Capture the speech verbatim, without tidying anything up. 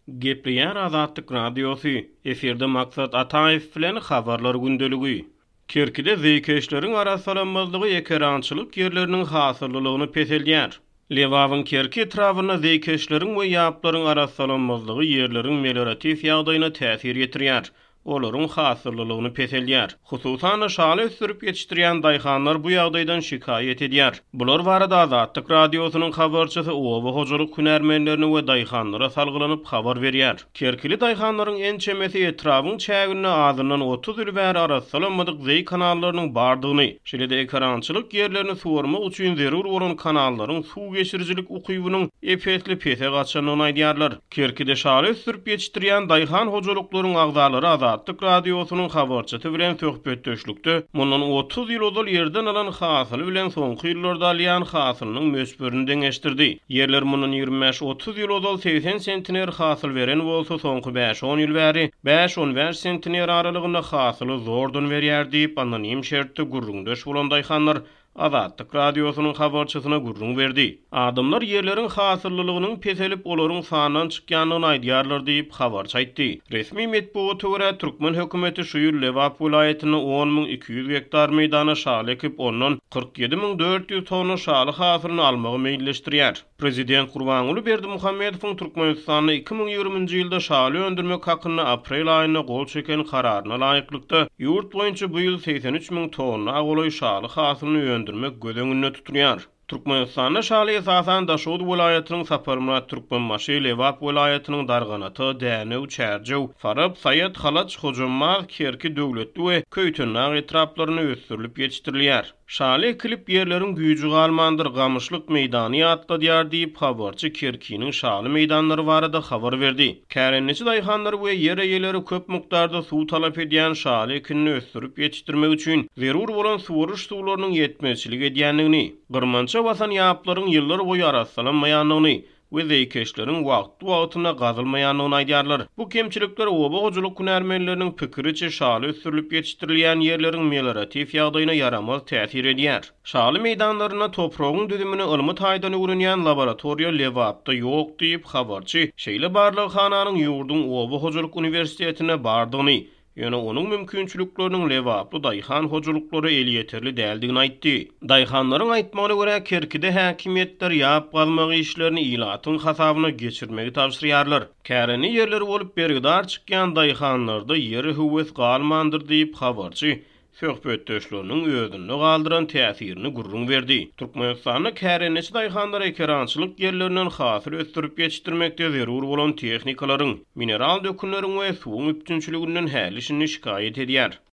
Gepleýär Azatlyk radiosu. Eferde maksat Ataýew bilen habarlar gündeligi. Kerkide zeýkeşleriň arasalanmazlygy ekerançylyk ýerleriniň hasyrlylygyny peselýär. Lewawyň kerki etrawyna zeýkeşleriň we ýaplaryň arasalanmazlygy ýerleriň meliorativ ýagdaýyna täsir ýetirýär. Olaryň hasyrlylygyny peselýär. Hususan şaly sürüp ýetişdirýän daýhanlar bu ýagdaýdan şikaýet edýär. Bular barada Azatlyk radiosynyň habarçysy owa hojalyk hünärmenlerini we daýhanlara salgylanyp habar berýär. Kerkili daýhanlaryň en çemesi etrawyň çägine azyndan otuz ýyl bäri arasalanmadyk zeý kanallarynyň bardygyny, şeýle-de ekrançylyk ýerlerini suwarmak üçin zerur bolan kanallaryň suw geçirjilik ukybynyň epetli pese gaçanyny aýdýarlar. Kerkide şaly sürüp ýetişdirýän daýhan hojalyklaryň agzalary Azatlyk radiosynyň habarçysy bilen söhbetdeşlikde mundan otuz ýyl ozal ýerden alan hasyly bilen soňky ýyllarda alýan hasylynyň mösberini deňeşdirdi. Ýerler mundan ýygrimi beş otuz ýyl ozal seksen sentiner hasyl beren bolsa soňky beş on ýyl bäri beş on beş sentiner aralygynda hasyly zordan berýär diýip anonim şertde gurrundaş bolan daýhanlar Azatlyk radiosynyň habarçysyna gurrun berdi. Adamlar ýerleriň hasyrlylygynyň peselip olaryň sanyny çykýanyny aýdýarlar diýip habarçy aýtdy. Resmi medeniýete görä Türkmen hökümeti şu ýyl Lewap vilayatyny on miň iki ýüz hektar meýdana şaly ekip ondan kırk ýedi miň dört ýüz tonna şaly hasyryny almagy meýilleşdirýär. Prezident Gurbanuly Berdimuhammedowyň Türkmenistanyny iki miň ýygrüminji ýylda şaly öndürmek hakyny aprel aýyna gol çeken kararyna laýyklykda ýurt boýunça bu ýyl seksen üç miň tonna agoloy şaly hasyryny öndürmek göz öňünde tutulýar. Türkmenistanyň şaly esasan Daşowut vilayatynyň Saparmurat Türkmenmaşy, Lewap vilayatynyň Darganaty, Dänew, Çärjew, Farab, Sayat, Halaç, Hojamar, Kerki döwletli we Köýtünag etraplaryna ösürilip ýetişdirilýär. Şaly ekilip ýerleriň güýji galmandyr Gamışlyk meýdany ýatladýar diýip habarçy Kerkiniň şaly meýdanlary barada habar berdi. Kärenneçi daýhanlar we ýer eýeleri köp mikdarda suw talap edýän şaly ekini ösürip ýetişdirmek üçin zerur bolan suwaryş suwlarynyň ýetmezçilik edýändigini, gyrmança basan ýaplaryň ýyllar boýu arasalanmaýanlygyny we zeýkeşleriň wagty wagtyna gazylmaýanyny aýdýarlar. Bu kemçilikler oba hojalyk hünärmenleriniň pikiriçe şaly ösürilip ýetişdirilýän ýerleriň meliorativ ýagdaýyna yaramaz täsir edýär. Şaly meýdanlaryna topragyň düzümini ylmy taýdan öwrenýän laboratoriýa Lewapda ýok diýip habarçy şeýle barlyk hananyň ýurdun oba hojalyk universitetine bardygyny, ýöne onuň mümkinçilikleriniň Lewaply daýhan hojalyklary eli ýeterli däldigini aýtdy. Daýhanlaryň aýtmagyna görä Kerkide häkimetler ýap galmagy işlerini ilatyň hasabyna geçirmegi tapşyrýarlar. Käreni ýerleri bolup bergidar çykýan daýhanlarda ýeri höwes galmandyr diýip habarçy söhbetdeşleriniň özüne galdyran täsirini gurrun berdi. Türkmenistanyň kärenneçi daýhanlar ekerançylyk ýerlerinden hasyl ösdürip ýetişdirmekde zerur bolan tehnikalaryň, mineral dökünleriň we suwun üpçünçiliginden häl işini şikaýet edýär.